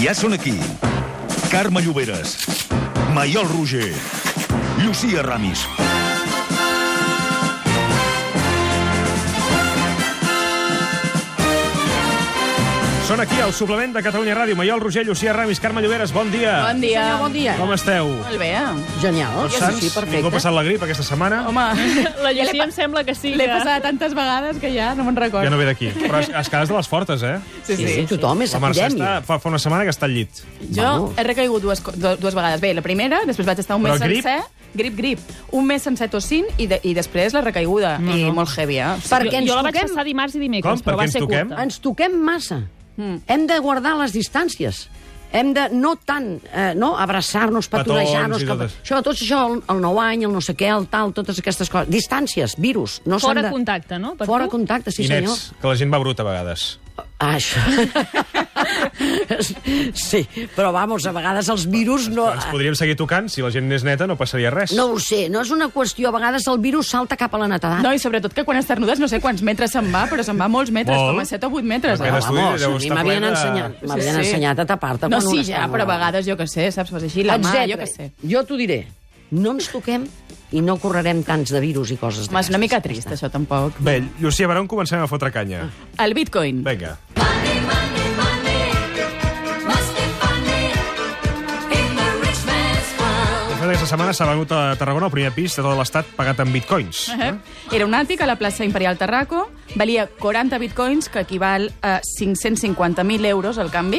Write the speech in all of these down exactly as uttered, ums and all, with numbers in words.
Ja són aquí. Carme Lloberes, Maiol Roger, Llucia Ramis. Són aquí, al suplement de Catalunya Ràdio. Maiol Roger, Llucia Ramis, Carme Lloberes, bon dia. Bon dia. Senyor, bon dia. Com esteu? Molt bé. Genial. Tots Sí, sants? sí, perfecte. Ningú ha passat la grip aquesta setmana? Home, La Llucia em sembla que sí. l'he que... passat tantes vegades que ja no me'n recordo. Ja no ve d'aquí. Però es, es quedes de les fortes, eh? Sí, sí. Sí, tothom és La Mercè epidèmia. està, fa, fa una setmana que està al llit. Jo Bueno. he recaigut dues, co- du- dues vegades. Bé, la primera, després vaig estar un Però mes grip? sencer. Grip, grip. Un mes sencer tossint i, de, i després la recaiguda. No, I no. molt heavy, eh? Perquè Jo, ens jo la vaig toquem, passar dimarts i dimecres, Com? Per però què va ens ser toquem? curta. ens toquem massa. Mm. Hem de guardar les distàncies. Hem de no tant eh, no, abraçar-nos, petonejar-nos. Petons i Que, tot això. això, tot això, el, el nou any, el no sé què, el tal, totes aquestes coses. Distàncies, virus. No s'han Fora de... contacte, no? Per Fora tu? contacte, sí I senyor. nets, que la gent va bruta a vegades. Ah, això. Sí, però vamos, a vegades els virus no... Ens podríem seguir tocant, si la gent n'és neta no passaria res. No ho sé, no és una qüestió. A vegades el virus salta cap a la netedat. No, i sobretot que quan esternudes no sé quants metres se'n va, però se'n va molts metres, Molt. com a set o vuit metres. Aquest Eh? estudi vamos, deu a mi estar m'havien ple de- ensenyat, m'havien Sí, sí. ensenyat a tapar-te No, quan sí, un ja, estornuda. però a vegades, jo què sé, saps? Pues així, la mà, jo què sé. Jo t'ho diré. No ens toquem i no correrem tants de virus i coses Home, és una mica d'aquestes. trist, això, tampoc. Bé, Llucia, per on comencem a fotre canya? El bitcoin. Vinga. De fet, aquesta setmana s'ha venut a Tarragona el primer pis de tot l'estat pagat en bitcoins. Uh -huh. Era un àtic a la plaça Imperial Tarraco, valia quaranta bitcoins, que equival a cinc-cents cinquanta mil euros al canvi,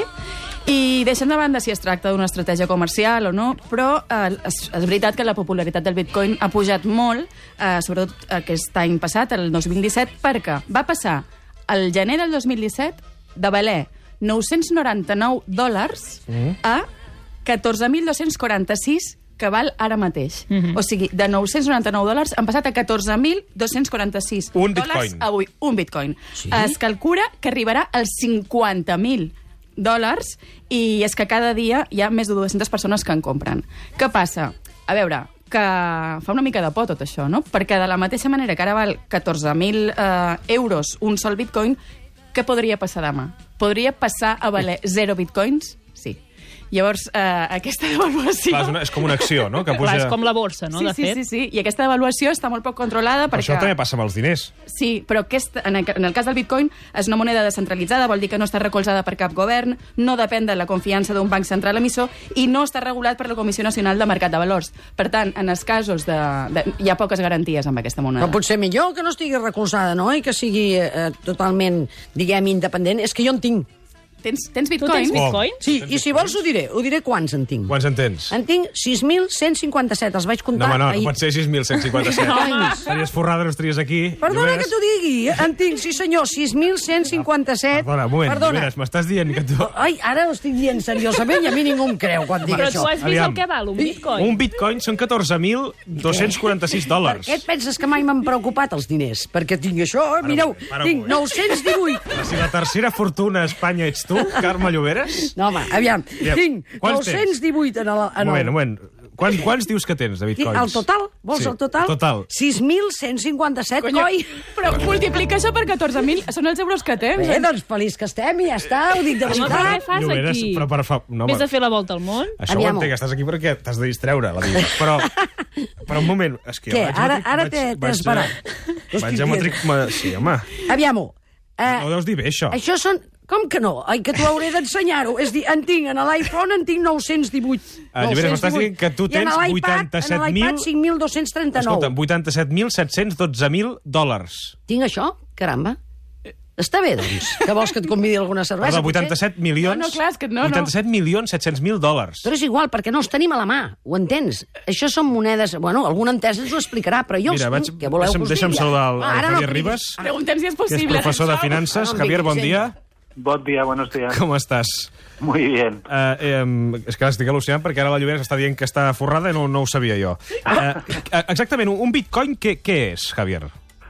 i deixem de banda si es tracta d'una estratègia comercial o no, però eh, és, és veritat que la popularitat del bitcoin ha pujat molt, eh, sobretot aquest any passat, el dos mil disset, perquè va passar el gener del dos mil disset de valer nou-cents noranta-nou dòlars Mm. a catorze mil dos-cents quaranta-sis que val ara mateix. O sigui, de nou-cents noranta-nou dòlars han passat a catorze mil dos-cents quaranta-sis Un dòlars bitcoin. avui. Un bitcoin. Sí? Es calcula que arribarà als cinquanta mil dòlars i és que cada dia hi ha més de dues-centes persones que en compren. Què passa? A veure, que fa una mica de por tot això, no? Perquè de la mateixa manera que ara val catorze mil eh, euros un sol bitcoin, què podria passar demà? Podria passar a valer zero bitcoins? Sí. Llavors, eh, aquesta devaluació... Clar, és, una, és com una acció, no? Que puja... Clar, és com la borsa, no? sí, de sí, fet. sí, sí, i aquesta devaluació està molt poc controlada Però perquè... això també passa amb els diners. Sí, però aquesta, en, el, en el cas del bitcoin és una moneda descentralitzada, vol dir que no està recolzada per cap govern, no depèn de la confiança d'un banc central emissor i no està regulat per la Comissió Nacional de Mercat de Valors. Per tant, en els casos de... de hi ha poques garanties amb aquesta moneda. Però potser millor que no estigui recolzada, no? I que sigui eh, totalment, diguem, independent. És que jo en tinc. Tens, tens Tu bitcoin? tens bitcoin? Sí, i si vols ho diré. Ho diré quants en tinc. Quants en tens? En tinc sis mil cent cinquanta-set. Els vaig No, comptar home, no, no ahir. pot ser sis mil cent cinquanta-set. Home. Estaries forrada, no estaries aquí. Perdona Lloberes. que t'ho digui. En tinc, sí senyor, sis mil cent cinquanta-set. Perdona, un moment, Perdona. Lloberes, m'estàs dient que tu... Ai, ara ho estic dient seriosament i a mi ningú em creu quan dic Però això. tu has vist Aviam. el que val, un bitcoin? Un bitcoin són catorze mil dos-cents quaranta-sis Per dòlars. què et penses que mai m'han preocupat els diners? Perquè tinc això, eh? Mireu, para un tinc moment. nou-cents divuit. Si la tercera fortuna a Espanya ets tu, Carme Lloberes... No, home, aviam, Aviam, tinc quants tens? nou-cents divuit en el... En Un moment, el... un moment. Quants, quants dius que tens de Tinc bitcoins? el total? Vols Sí, el total? total. sis mil cent cinquanta-set, coi. Però multiplica això per catorze mil, són els euros que tens. Bé, doncs feliç que estem i ja està, ho dic de Home, però què veritat. fas Lloberes, aquí? però per fa... no, Vés home, a fer la volta al món? Això ho Aviam-ho. entenc, estàs aquí perquè t'has de distreure, la vida. Però, però un moment, és que jo Què? vaig a Ara- matric- ara vaig- t'he- t'he vaig a- esperat. Ho Vaig estic a dient. matric... ma- Sí, home, Aviam-ho. Eh, no ho deus dir bé, això. Això són... Com que no? Ai, que t'ho hauré d'ensenyar-ho. És dir, en tinc, en l'iPhone en tinc nou-cents divuit. Ah, Lloberes, m'estàs dient que tu I en tens l'iPad- vuitanta-set mil- En l'iPad cinc mil dos-cents trenta-nou. Escolta, vuitanta-set mil set-cents dotze mil dòlars. Tinc això? Caramba. Està bé, doncs. Que vols que et convidi a alguna cervesa? Perdó, potser? vuitanta-set milions... No, no, clar, és que no, no. vuitanta-set milions set-cents mil dòlars. Però és igual, perquè no els tenim a la mà, ho entens? Això són monedes... Bueno, algun entès ens ho explicarà, però jo els Mira, vaig, tinc. Què voleu deixa'm, que us deixa'm digui? saludar el, Ah, el ara no Javier cridis. Ribas, Preguntem si és que és possible. professor de això. finances. Ah, no em Javier, bon diguis, dia. Bon dia, buenos días. Com estàs? Muy bien. Uh, eh, és que estic al·lucinant perquè ara la Lloberes està dient que està forrada i no, no ho sabia jo. Uh, exactament, un bitcoin què, què és, Javier?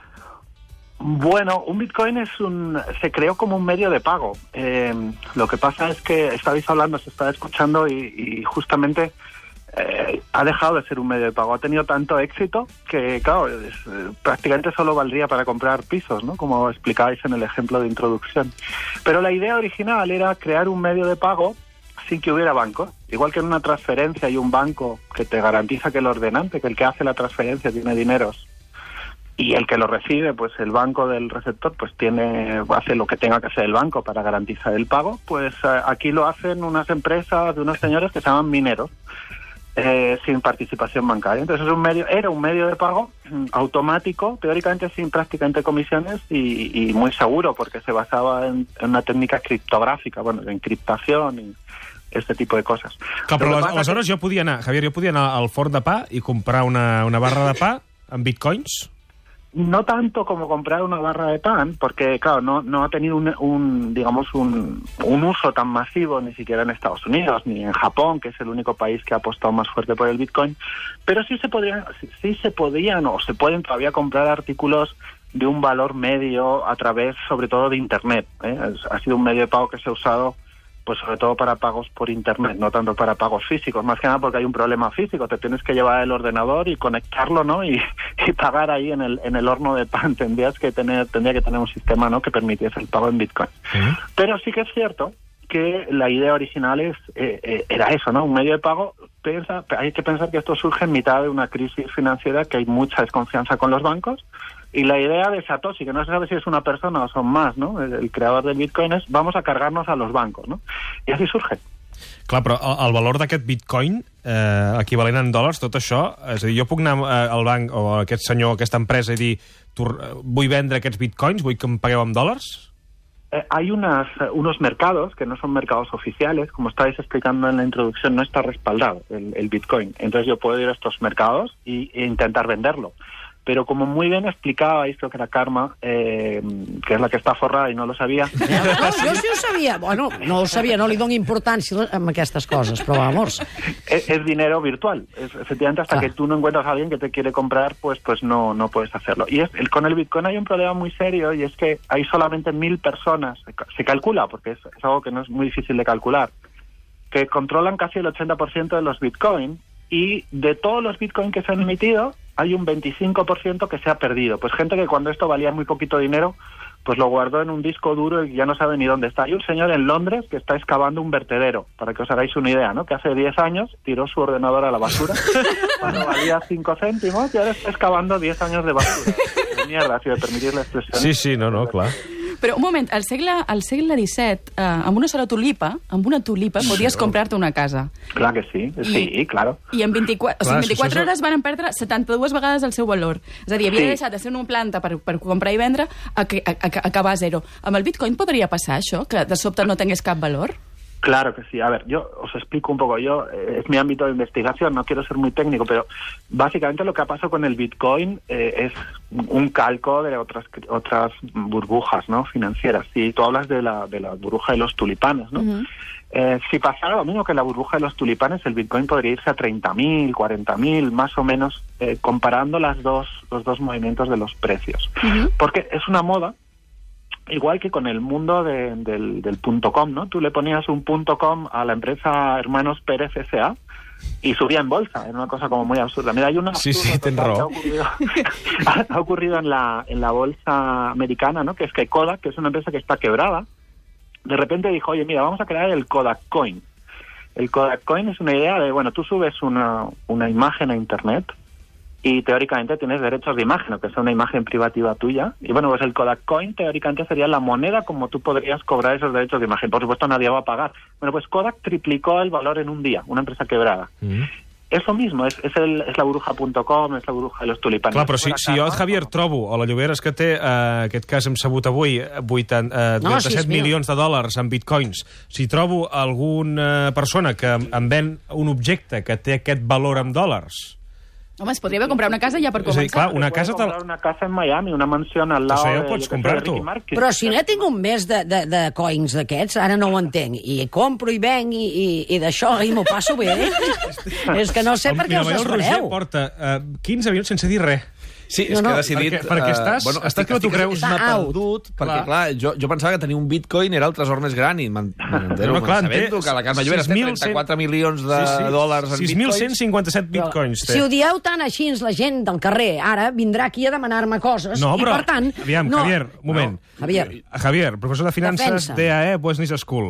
Bueno, un Bitcoin es un, se creó como un medio de pago. Eh, lo que pasa es que estabais hablando, se estaba escuchando y, y justamente eh, ha dejado de ser un medio de pago. Ha tenido tanto éxito que, claro, es, eh, prácticamente solo valdría para comprar pisos, ¿no? Como explicáis en el ejemplo de introducción. Pero la idea original era crear un medio de pago sin que hubiera banco. Igual que en una transferencia hay un banco que te garantiza que el ordenante, que el que hace la transferencia tiene dineros, y el que lo recibe, pues el banco del receptor, pues tiene hace lo que tenga que hacer el banco para garantizar el pago, pues eh, aquí lo hacen unas empresas de unos señores que se llaman mineros, eh, sin participación bancaria. Entonces es un medio, era un medio de pago mm, automático, teóricamente sin prácticamente comisiones y, y muy seguro, porque se basaba en, en una técnica criptográfica, bueno, de encriptación y este tipo de cosas. Clar, però les, aleshores jo podia anar, Javier, jo podia anar al forn de pa i comprar una, una barra de pa amb bitcoins? No tanto como comprar una barra de pan, porque claro, no, no ha tenido un, un digamos un, un uso tan masivo ni siquiera en Estados Unidos ni en Japón, que es el único país que ha apostado más fuerte por el Bitcoin, pero sí se podrían, sí, sí se podían o se pueden todavía comprar artículos de un valor medio a través, sobre todo, de Internet, ¿eh? Ha sido un medio de pago que se ha usado pues sobre todo para pagos por Internet, no tanto para pagos físicos, más que nada porque hay un problema físico, te tienes que llevar el ordenador y conectarlo, ¿no? Y, y pagar ahí en el en el horno de pan, tendrías que tener tendría que tener un sistema, ¿no?, que permitiese el pago en Bitcoin. Uh-huh. Pero sí que es cierto que la idea original es eh, eh, era eso, ¿no? Un medio de pago. Piensa, hay que pensar que esto surge en mitad de una crisis financiera, que hay mucha desconfianza con los bancos. Y la idea de Satoshi, que no se sabe si es una persona o son más, ¿no?, el, el creador del Bitcoin, es vamos a cargarnos a los bancos, ¿no? I així surge. Clar, però el, el valor d'aquest Bitcoin, eh, equivalent en dòlars, tot això, és a dir, jo puc anar eh, al banc o a aquest senyor, a aquesta empresa, i dir, vull vendre aquests Bitcoins, vull que em pagueu amb dòlars? Eh, hay unas, unos mercados que no son mercados oficiales, como estáis explicando en la introducción, no está respaldado el, el Bitcoin. Entonces yo puedo ir a estos mercados y, e intentar venderlo. Pero como muy bien explicaba esto que era Carme, eh, que és la que està forrada i no lo sabia... No, jo sí ho sabia. Bueno, no ho sabia, no li dono importància a aquestes coses, però vamos. Es, es dinero virtual. Es, efectivamente, hasta ah. que tú no encuentras a alguien que te quiere comprar, pues pues no, no puedes hacerlo. Y es, el, con el Bitcoin hay un problema muy serio, y es que hay solamente mil personas, se calcula, porque es, es algo que no es muy difícil de calcular, que controlan casi el ochenta por ciento de los Bitcoin, y de todos los Bitcoin que se han emitido, hay un veinticinco por ciento que se ha perdido. Pues gente que cuando esto valía muy poquito dinero, pues lo guardó en un disco duro y ya no sabe ni dónde está. Hay un señor en Londres que está excavando un vertedero, para que os hagáis una idea, ¿no?, que hace diez años tiró su ordenador a la basura cuando valía cinco céntimos y ahora está excavando diez años de basura. De mierda, si me permitís la expresión. Sí, sí, no, no, clar. Però un moment, al segle, al segle disset, eh, amb una sola tulipa, amb una tulipa, podies comprar-te una casa. Clar que sí, sí, I, claro. I en vint-i-quatre, o sigui, en vint-i-quatre hores van perdre setanta-dues vegades el seu valor. És a dir, havia sí. deixat de ser una planta per, per comprar i vendre a, a, a, a acabar a zero. Amb el Bitcoin podria passar això, que de sobte no tingués cap valor? Claro que sí. A ver, yo os explico un poco. Yo eh, es mi ámbito de investigación, no quiero ser muy técnico, pero básicamente lo que ha pasado con el Bitcoin eh, es un calco de otras otras burbujas, ¿no?, financieras. Si tú hablas de la de la burbuja de los tulipanes, ¿no? Uh-huh. Eh, si pasara lo mismo que la burbuja de los tulipanes, el Bitcoin podría irse a treinta mil, cuarenta mil, más o menos, eh, comparando las dos los dos movimientos de los precios. Uh-huh. Porque es una moda. Igual que con el mundo de, del, del punto com, ¿no? Tú le ponías un punto com a la empresa Hermanos Pérez S A y subía en bolsa. Era una cosa como muy absurda. Mira, hay una sí, sí, ten raó. Que ha ocurrido, ha ocurrido en la en la bolsa americana, ¿no?, que es que Kodak, que es una empresa que está quebrada, de repente dijo, oye, mira, vamos a crear el Kodak Coin. El Kodak Coin es una idea de, bueno, tú subes una, una imagen a Internet y teóricamente tienes derechos de imagen, aunque sea una imagen privativa tuya. Y bueno, pues el Kodak Coin teóricamente sería la moneda como tú podrías cobrar esos derechos de imagen. Por supuesto, nadie va a pagar. Bueno, pues Kodak triplicó el valor en un día, una empresa quebrada. Mm. És lo mismo, és, és, el, és la burbuja punto com, és la burbuja de los tulipanes. Clar, però si, si jo, Javier, trobo, o la Lloberes, que té, eh, aquest cas hem sabut avui, vuitanta, eh, vuitanta-set no, milions de dòlars en bitcoins, si trobo alguna persona que em ven un objecte que té aquest valor en dòlars... Home, es podria haver comprar una casa ja per començar. Sí, clar, una casa... Comprar una casa en Miami, una mansió al lado ja de, pots de, comprar de Ricky Martin. Però si n'he tingut més de, de, de coins d'aquests, ara no ho entenc. I compro i venc i, i, i d'això, i m'ho passo bé. És que no sé per què us espereu. El Roger porta uh, quinze minuts sense dir res. Sí, és no, no, que ha decidit... Perquè, perquè estàs... Uh, bueno, estic, que no t'ho creus. M'ha perdut, perquè, clar, jo, jo pensava que tenir un bitcoin era el tresor més gran, i m'entero, no, m'ensabento que la Carme Lloberes té trenta-quatre milions de sí, sí. dòlars en bitcoins. sis mil cent cinquanta-set bitcoins té. Si ho dieu tant així, la gent del carrer ara vindrà aquí a demanar-me coses, no, però, i per tant... Aviam, no. Javier, un moment. No. Javier. Javier, professor de finances d'E A E Business School.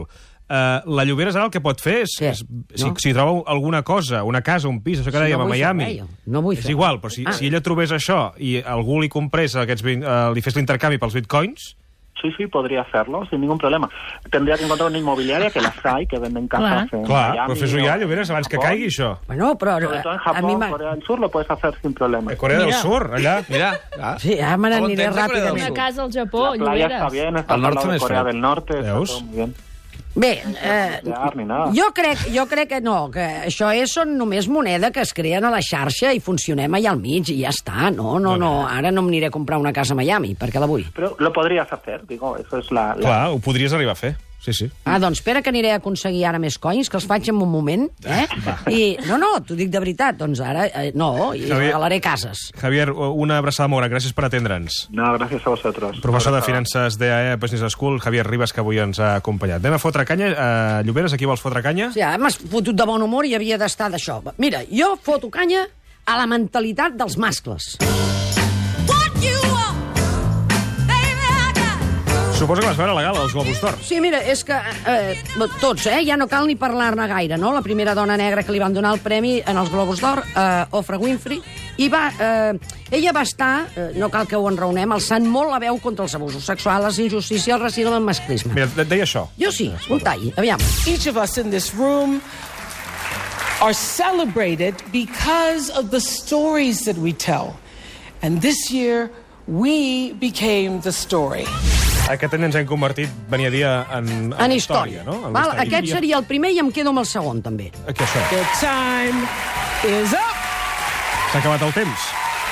Uh, la Lloberes ara el que pot fer és, Sí. és si, No? si troba alguna cosa, una casa, un pis, això que Sí, dèiem no a vull fer Miami, res, jo. No vull és fer igual, res. però si, Ah. si ella trobés això i algú li comprés aquests, vint- uh, li fes l'intercanvi pels bitcoins, Sí, sí, podría hacerlo sin ningún problema. Tendría que encontrar una inmobiliaria, que las hay, que venden casas en clar, Miami. però fes-ho ja, o- Lloberes, abans que Japón. caigui això. Bueno, però... Sobre todo en a Japón, mi m'ha- Corea del Sur, lo puedes hacer sin problema. A Corea del Mira. Sur, allà. Mira, clar. Sí, ara me n'aniré On tens a Corea del ràpidament. Una casa al Japó, La playa Lloberes. está bien, está Al al norte lado no de es Corea fred. del Norte, está Veus? todo muy bien. Bé, eh, Ni nada. jo crec, jo crec que no, que això és són només moneda que es creen a la xarxa i funcionem allà al mig i ja està. No, no, no, ara no m'aniré a comprar una casa a Miami, perquè la vull. Pero lo podrías hacer, digo, eso es la... la- Clar, ho podries arribar a fer. Sí, sí. Ah, doncs espera que aniré a aconseguir ara més coins, que els faig en un moment, eh? I, no, no, t'ho dic de veritat, doncs ara, eh, no, i Javier- regalaré cases. Javier, una abraçada molt gran. Gràcies per atendre'ns. No, gracias a vosotros. Professor de Abraçada. Finances d'E A E Business School, Javier Ribas, que avui ens ha acompanyat. Anem a fotre canya. Uh, Lloberes, aquí vols fotre canya? Sí, ara m'has fotut de bon humor i havia d'estar d'això. Mira, jo foto canya a la mentalitat dels mascles. Suposo que vas veure la gala dels Globus d'Or. Sí, mira, és que eh, tots, eh, ja no cal ni parlar-ne gaire, no? La primera dona negra que li van donar el premi en els Globus d'Or, eh, Oprah Winfrey, i va, eh, ella va estar, eh, no cal que ho enraonem, alçant molt la veu contra els abusos sexuals, les injustícies, el racisme i el masclisme. Mira, et deia això. Jo sí, un tall, aviam. Each of us in this room are celebrated because of the stories that we tell. And this year, we became the story. Aquest any ens hem convertit, venia a dir, en, En història. no? En Val? història. Aquest seria el primer i em quedo amb el segon, també. Aquí, això. The time is up. S'ha acabat el temps.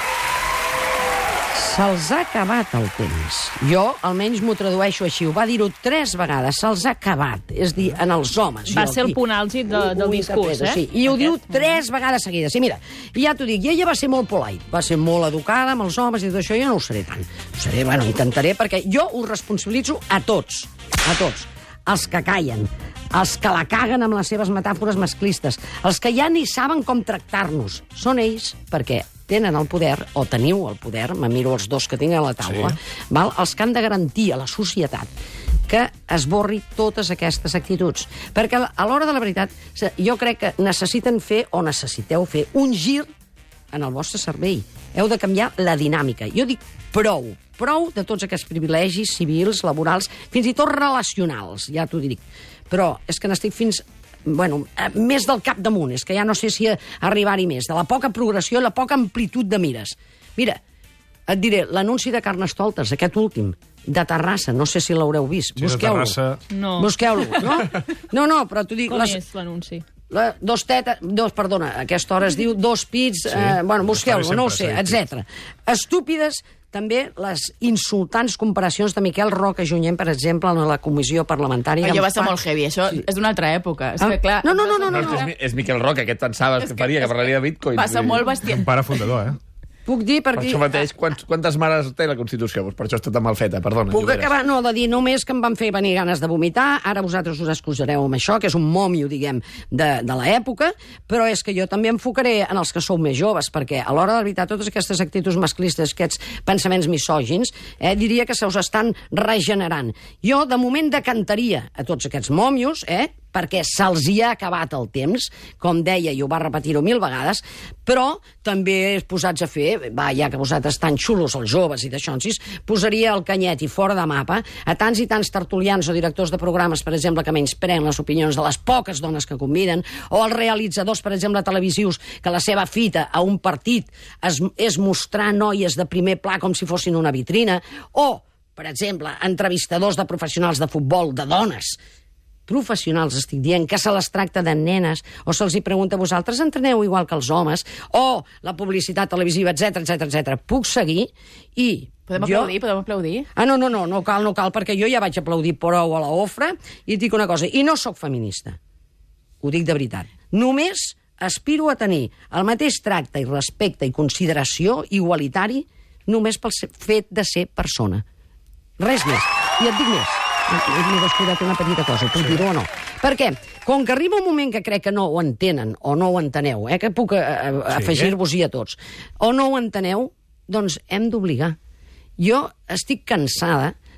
Se'ls ha acabat el temps. Jo, almenys, m'ho tradueixo així. Ho va dir-ho tres vegades. Se'ls ha acabat. És dir, en els homes. Va Jo ser el aquí punt àlgid de, ho del discurs, interpreto, eh? Sí. I ho diu Aquest. tres vegades seguides. Sí, mira, ja t'ho dic, i ella va ser molt polite, va ser molt educada amb els homes i tot això, jo no ho seré tant. Ho seré, bueno, intentaré, perquè jo ho responsabilitzo a tots, a tots. Els que callen, els que la caguen amb les seves metàfores masclistes, els que ja ni saben com tractar-nos. Són ells, perquè tenen el poder, o teniu el poder, me miro els dos que tinc a la taula, sí. val? Els que han de garantir a la societat que esborri totes aquestes actituds. Perquè a l'hora de la veritat, jo crec que necessiten fer, o necessiteu fer, un gir en el vostre servei. Heu de canviar la dinàmica. Jo dic prou, prou de tots aquests privilegis civils, laborals, fins i tot relacionals, ja t'ho dic. Però és que n'estic fins... Bueno, més del cap damunt, és que ja no sé si arribar-hi més, de la poca progressió i la poca amplitud de mires. Mira, et diré, l'anunci de Carnestoltes, aquest últim, de Terrassa, no sé si l'haureu vist. Sí, de Busqueu-lo. Terrassa. No. Busqueu-lo, no? No, no, però t'ho dic... Com les- és l'anunci? La, dos tetes, dos, perdona, a aquesta hora es diu dos pits, sí, eh, bueno, busqueu-lo, no ho sé, sempre, sí. etcètera. Estúpides, també les insultants comparacions de Miquel Roca Junyent, per exemple, en la comissió parlamentària. Allò Em va ser fa- molt heavy, això Sí. és d'una altra època. És Ah, que, clar, no, no, no, no, No, no, és, no. Mi- és Miquel Roca, que et pensaves que faria, que parlaria de bitcoin. Va ser Vull dir, molt bestial. Un pare fundador, eh? Puc dir Per perquè... això mateix, quants, quantes mares té la Constitució? Pues per això està tan mal feta, perdona. Puc Lloberes. acabar, no, de dir només que em van fer venir ganes de vomitar, ara vosaltres us excusareu amb això, que és un mòmio, diguem, de, de l'època, però és que jo també enfocaré en els que sou més joves, perquè a l'hora de la veritat totes aquestes actituds masclistes, aquests pensaments misògins, eh, diria que se us estan regenerant. Jo, de moment, decantaria a tots aquests mòmios, eh, perquè se'ls hi ha acabat el temps, com deia, i ho va repetir-ho mil vegades, però també posats a fer, va, ja que vosaltres tan xulos, els joves i d'això, posaria el canyet i fora de mapa a tants i tants tertulians o directors de programes, per exemple, que menyspreen les opinions de les poques dones que conviden, o els realitzadors, per exemple, televisius, que la seva fita a un partit és, és mostrar noies de primer pla com si fossin una vitrina, o, per exemple, entrevistadors de professionals de futbol, de dones, professionals, estic dient, que se les tracta de nenes, o se'ls hi pregunta, vosaltres entreneu igual que els homes, o la publicitat televisiva, etcètera, etcètera, etcètera. Puc seguir i... Podem jo... aplaudir, podem aplaudir? Ah, no, no, no, no cal, no cal, perquè jo ja vaig aplaudir prou a la Ofra i et dic una cosa, i no sóc feminista. Ho dic de veritat. Només aspiro a tenir el mateix tracte i respecte i consideració igualitari només pel fet de ser persona. Res més. I et dic més. M'he descuidat una petita cosa, puc dir-ho o no? Perquè, com que arriba un moment que crec que no ho entenen, o no ho enteneu, eh, que puc eh, afegir-vos-hi a tots, o no ho enteneu, doncs hem d'obligar. Jo estic cansada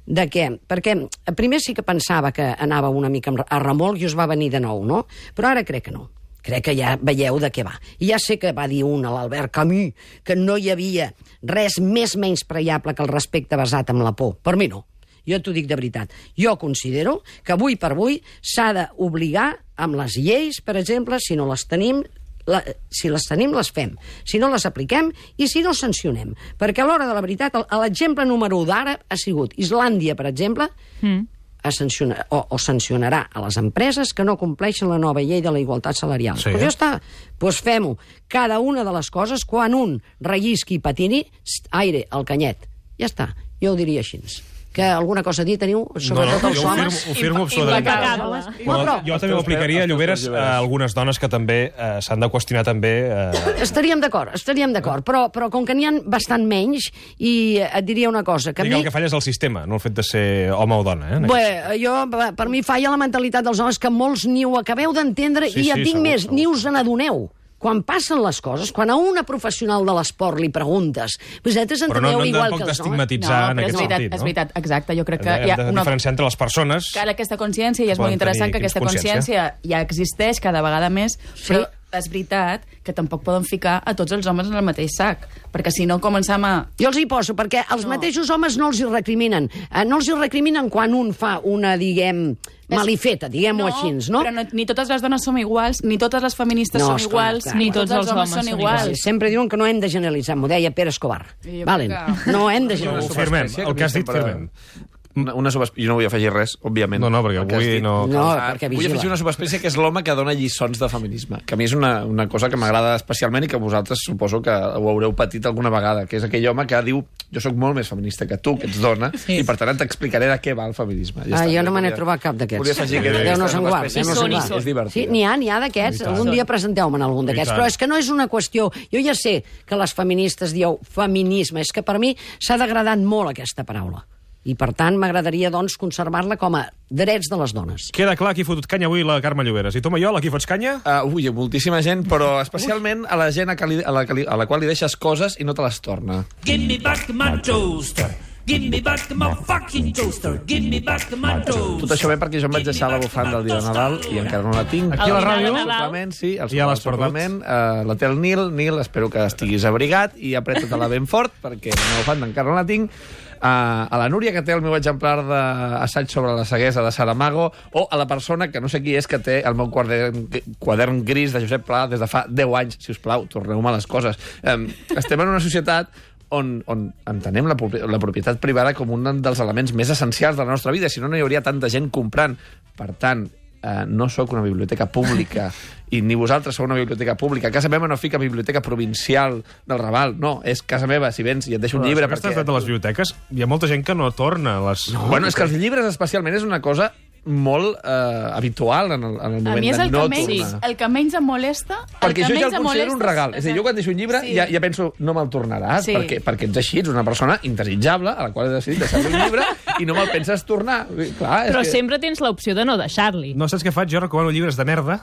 De què? Perquè primer sí que pensava que anava una mica a remolc i us va venir de nou, no? Però ara crec que no. Crec que ja veieu de què va. I ja sé que va dir un, l'Albert Camus, que no hi havia res més menyspreable que el respecte basat en la por. Per mi no. Jo t'ho dic de veritat. Jo considero que avui per avui s'ha d'obligar amb les lleis, per exemple, si no les tenim, la, si les tenim, les fem. Si no, les apliquem i si no, sancionem. Perquè a l'hora de la veritat, l'exemple número u d'ara ha sigut Islàndia, per exemple, mm. a sancionar, o, o sancionarà a les empreses que no compleixen la nova llei de la igualtat salarial. Sí. Pues ja està. Pues fem-ho. Cada una de les coses, quan un rellisqui i patini, aire, al canyet. Ja està. Jo ho diria així. Que alguna cosa a dir teniu, sobretot no, no, els jo homes? Ho firmo, ho firmo absolutament. Bueno, però, jo també ho aplicaria a llogueres a algunes dones que també eh, s'han de qüestionar també... Eh... Estaríem d'acord, estaríem d'acord, però, però com que n'hi ha bastant menys, i et diria una cosa... Que, que mi... el que falla és el sistema, no el fet de ser home o dona. Eh, Bé, jo, per mi falla la mentalitat dels homes, que molts ni ho acabeu d'entendre, sí, i et sí, dic segur, més, segur. ni us n'adoneu. Quan passen les coses, quan a una professional de l'esport li preguntes, vosaltres però no, enteneu no igual hem que els homes? d'estigmatitzar No, en però és aquest veritat, sentit, no? és veritat, exacte. Jo crec que Hem hi ha de una... diferenciar entre les persones... Que ara aquesta consciència, i és Poden molt interessant que tenir aquesta consciència. consciència ja existeix cada vegada més, però és veritat que tampoc poden ficar a tots els homes en el mateix sac, perquè si no començam a... Jo els hi poso, perquè els No. mateixos homes no els hi recriminen. Eh, no els hi recriminen quan un fa una, diguem, malifeta, diguem-ho així, no? però no, ni totes les dones som iguals, ni totes les feministes No, són esclar, iguals, clar. ni Ni tots els homes són iguals. Sí, sempre diuen que no hem de generalitzar, m'ho deia Pere Escobar. Jo Valen. crec No hem de Ho generalitzar. firmem, subespècie el que has dit, sempre- firmem. Una, una subespècie... Jo no vull afegir res, òbviament. No, no, perquè El que has avui dit. no... No, Ah, perquè vull vigila. afegir una subespècie que és l'home que dona lliçons de feminisme, que a mi és una, una cosa que m'agrada especialment i que vosaltres suposo que ho haureu patit alguna vegada, que és aquell home que diu jo sóc molt més feminista que tu, que ets dona, Sí. i per tant t'explicaré de què va el feminisme. Ja Ah, està. jo no me n'he Volia- trobat cap d'aquests. Volia afegir que Déu no aquesta se'n guard, subespècie Déu no és- se'n guard. és divertida. Sí, n'hi ha, n'hi ha d'aquests. Algun dia presenteu-me'n algun I d'aquests. tant. Però és que no és una qüestió... Jo ja sé que les feministes dieu feminisme. És que per mi s'ha degradat molt aquesta paraula. I, per tant, m'agradaria, doncs, conservar-la com a drets de les dones. Queda clar qui ha fotut canya avui la Carme Lloberes. I tu, Maiol, a qui fots canya? Uh, ui, moltíssima gent, però especialment a la gent a, que li, a, la, que li, a la qual li deixes coses i no te les torna. Give me back my toaster. Give me back my fucking toaster. Give me back my toaster. Tot això ve perquè jo em vaig deixar la bufanda del dia de Nadal i encara no la tinc. Aquí a la ràdio? El suplement, sí, el I ja l'has suplement, uh, la té el Nil. Nil, espero que estiguis abrigat i apreta-te-la ben fort perquè la meva bufanda encara no la tinc. Uh, a la Núria, que té el meu exemplar d'assaig sobre la ceguesa de Saramago, o a la persona, que no sé qui és, que té el meu quadern, quadern gris de Josep Pla des de fa deu anys. Si us plau, torneu-me les coses. Um, estem en una societat on, on entenem la, la propietat privada com un dels elements més essencials de la nostra vida, si no, no hi hauria tanta gent comprant. Per tant, eh, no sóc una biblioteca pública i ni vosaltres sou una biblioteca pública. A casa meva no fica biblioteca provincial del Raval, no, és casa meva, si vens i et deixo un llibre... Però perquè... perquè... de les biblioteques, hi ha molta gent que no torna les... No, bueno, és que els llibres especialment és una cosa molt eh, habitual en el, en el A moment mi és de el que, no menys, tornar. el que menys em molesta... El Perquè que això ja menys el em considero un molesta regal. És a dir, jo quan deixo un llibre Sí. ja, ja penso, no me'l tornaràs, Sí. perquè, perquè ets així, ets una persona indesitjable, a la qual he decidit deixar-li un llibre, i no me'l penses tornar. Clar, és Però que... sempre tens l'opció de no deixar-li. No saps què faig? Jo recomano llibres de merda.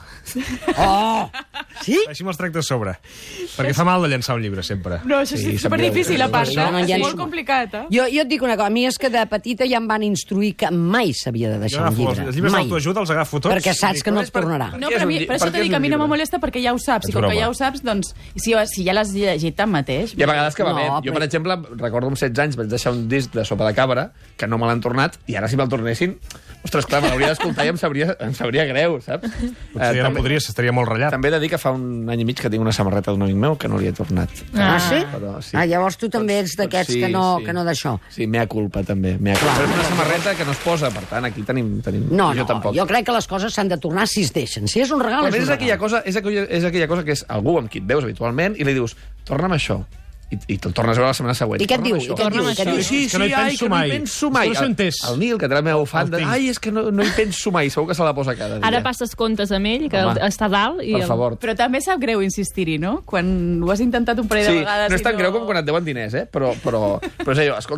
Oh! Sí? Així me'ls tractes a sobre. Perquè fa mal de llançar un llibre, sempre. No, això Sí, és sap superdifícil, greu. a part. No, no, eh? ja És no- molt complicat, eh? Jo, jo et dic una cosa, a mi és que de petita ja em van instruir que mai s'havia de Jo deixar un agafo els, llibre. els llibres Mai. d'autoajuda, els agafo tots. Perquè saps i que no dic, et tornarà. No, què és però a un mi, lli- per per això què t'he és dit que a un mi no me llibre? molesta perquè ja ho saps. I És com que broma. ja ho saps, doncs, si, si ja l'has llegit tanmateix... Hi ha vegades que va No, bé. Jo, però- per exemple, recordo amb setze anys vaig deixar un disc de Sopa de Cabra, que no me l'han tornat, i ara si me'l tornessin... Ostres, clar, me l'hauria d'escoltar i em sabria, em sabria greu, saps? Potser ja no podries, estaria molt ratllat. També he de dir que fa un any i mig que tinc una samarreta d'un amic meu que no li he tornat. Ah, sí? Però sí. Ah, llavors tu també Pots- ets d'aquests sí, que no, sí. que no d'això. Sí, mea culpa, també. Mea culpa. Però és una samarreta que no es posa, per tant, aquí tenim... tenim No, jo no, tampoc. jo crec que les coses s'han de tornar si es deixen. Si és un regal, Però a és més, un és aquella, regal. cosa, és, aquella, és aquella cosa que és algú amb qui et veus habitualment i li dius, torna'm això. I, i te'l tornes a veure la setmana següent. I què et diu? Torna'm I què et diu? això. Què et diu? Sí, sí, És que no hi ai, penso que no mai. hi penso mai. És que no s'ho he entès. El Nil, que té la meva bufanda, El tinc. ai, és que no, no hi penso mai. Segur que se la posa cada dia. Ara passes comptes amb ell, que Home. està dalt. I Per el- favor. Però també sap greu insistir-hi, no? Quan ho has intentat un parell Sí, de vegades... no és tan i greu com quan et deuen diners, eh? Però, però, però és allò, escolta'm,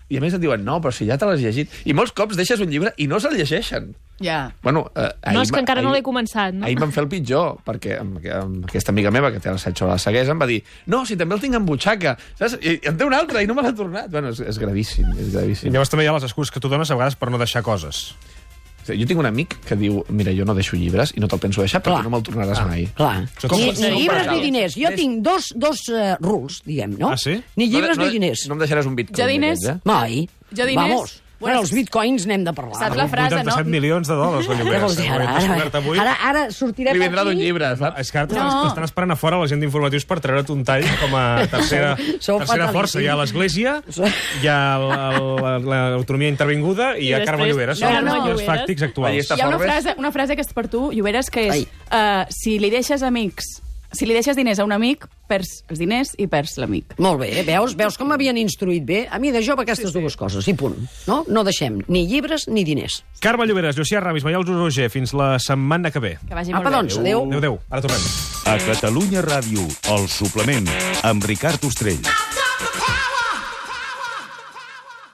I a més et diuen, no, però si ja te l'has llegit. I molts cops deixes un llibre i no se'l llegeixen. Ja. Bueno, eh, No, és que encara no ahir- l'he començat, no? Ahir em van fer el pitjor, perquè amb, amb aquesta amiga meva, que té l'assaig sobre la ceguesa, em va dir, no, si també el tinc en butxaca, saps? I en té un altre i no me l'ha tornat. Bueno, és, és gravíssim, és I gravíssim. llavors també hi ha les excuses que tu dones a vegades per no deixar coses. Jo tinc un amic que diu, mira, jo no deixo llibres i no te'l penso deixar perquè Clar. no me'l tornaràs mai. Clar. Com Ni, pot ser? ni llibres Com ni pot ser? diners. Jo tinc dos, dos uh, rules, diguem, no? Ah, sí? Ni llibres no, ni diners. No em deixaràs un bitcoin. Jo diners- d'aquests, eh? Mai. Jo diners- Vamos. Bueno, els bitcoins n'hem de parlar. Saps la frase, no? vuitanta-set milions de dòlars, la Què Lloberes. vols dir ara? Ara, ara, ara sortiré Li per vindrà d'un aquí... llibre, saps? És que ara No. t'estan t'estan esperant a fora la gent d'informatius per treure't un tall com a tercera, Sou tercera fatalicis. força. Hi ha l'Església, hi ha la- la- l'autonomia intervinguda i hi ha I Carme després- Lloberes. No, Són no, els Lloberes. fàctics Ahí actuals. està. Hi ha una Forbes? frase, una frase que és per tu, Lloberes, que és Ai. uh, si li deixes amics, si li deixes diners a un amic, perds els diners i perds l'amic. Molt bé, veus, veus com m'havien instruït bé? A mi de jove aquestes dues coses, i punt. No, no deixem ni llibres ni diners. Carme Lloberes, Llucià Ramis, Maiol Roger, fins la setmana que ve. Que vagi Apa, molt doncs, bé. adéu. Adéu, adéu. Ara tornem. A Catalunya Ràdio, el suplement, amb Ricard Ostrell.